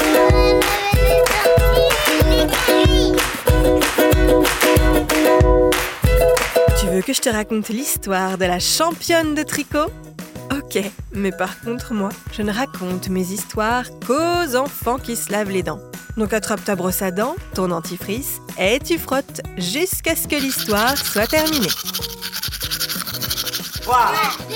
Tu veux que je te raconte l'histoire de la championne de tricot ? Ok, mais par contre, moi, je ne raconte mes histoires qu'aux enfants qui se lavent les dents. Donc attrape ta brosse à dents, ton dentifrice, et tu frottes jusqu'à ce que l'histoire soit terminée. 3, 2,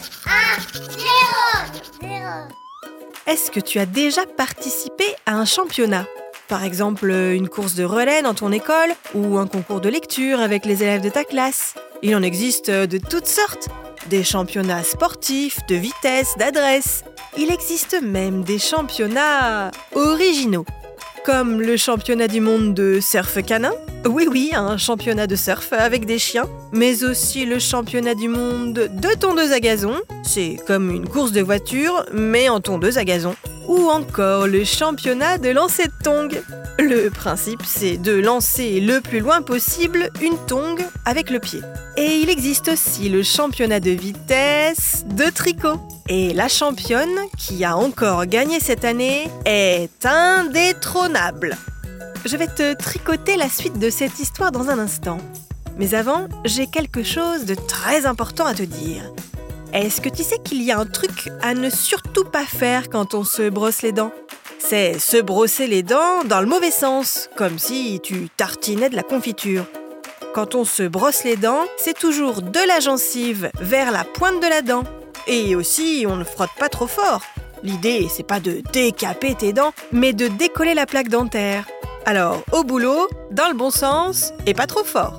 1, 0. Est-ce que tu as déjà participé à un championnat ? Par exemple, une course de relais dans ton école ou un concours de lecture avec les élèves de ta classe. Il en existe de toutes sortes. Des championnats sportifs, de vitesse, d'adresse. Il existe même des championnats originaux. Comme le championnat du monde de surf canin. Oui, un championnat de surf avec des chiens. Mais aussi le championnat du monde de tondeuse à gazon. C'est comme une course de voiture, mais en tondeuse à gazon. Ou encore le championnat de lancer de tongs. Le principe, c'est de lancer le plus loin possible une tongue avec le pied. Et il existe aussi le championnat de vitesse de tricot. Et la championne, qui a encore gagné cette année, est indétrônable. Je vais te tricoter la suite de cette histoire dans un instant. Mais avant, j'ai quelque chose de très important à te dire. Est-ce que tu sais qu'il y a un truc à ne surtout pas faire quand on se brosse les dents ? C'est se brosser les dents dans le mauvais sens, comme si tu tartinais de la confiture. Quand on se brosse les dents, c'est toujours de la gencive vers la pointe de la dent. Et aussi, on ne frotte pas trop fort. L'idée, c'est pas de décaper tes dents, mais de décoller la plaque dentaire. Alors, au boulot, dans le bon sens, et pas trop fort.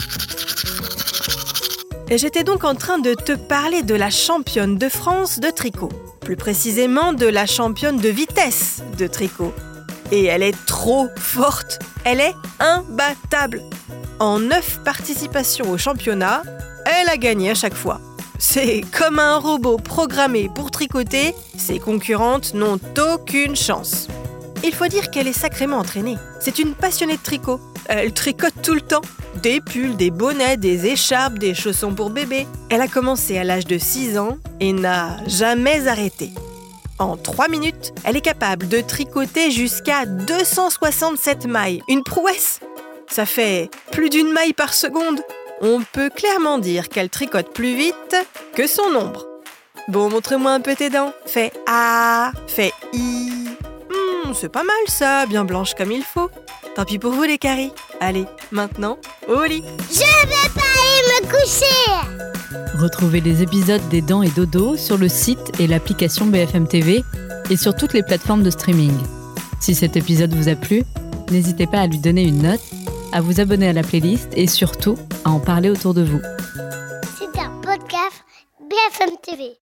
Et j'étais donc en train de te parler de la championne de France de tricot. Plus précisément de la championne de vitesse de tricot. Et elle est trop forte. Elle est imbattable. En 9 participations au championnat, elle a gagné à chaque fois. C'est comme un robot programmé pour tricoter, ses concurrentes n'ont aucune chance. Il faut dire qu'elle est sacrément entraînée. C'est une passionnée de tricot. Elle tricote tout le temps. Des pulls, des bonnets, des écharpes, des chaussons pour bébé. Elle a commencé à l'âge de 6 ans et n'a jamais arrêté. En 3 minutes, elle est capable de tricoter jusqu'à 267 mailles. Une prouesse! Ça fait plus d'une maille par seconde. On peut clairement dire qu'elle tricote plus vite que son ombre. Bon, montre-moi un peu tes dents. Fais A, fais I. C'est pas mal ça, bien blanche comme il faut. Tant pis pour vous les caries. Allez, maintenant, au lit. Je vais pas aller me coucher. Retrouvez les épisodes des Dents et Dodo sur le site et l'application BFM TV et sur toutes les plateformes de streaming. Si cet épisode vous a plu, n'hésitez pas à lui donner une note, à vous abonner à la playlist et surtout à en parler autour de vous. C'est un podcast BFM TV.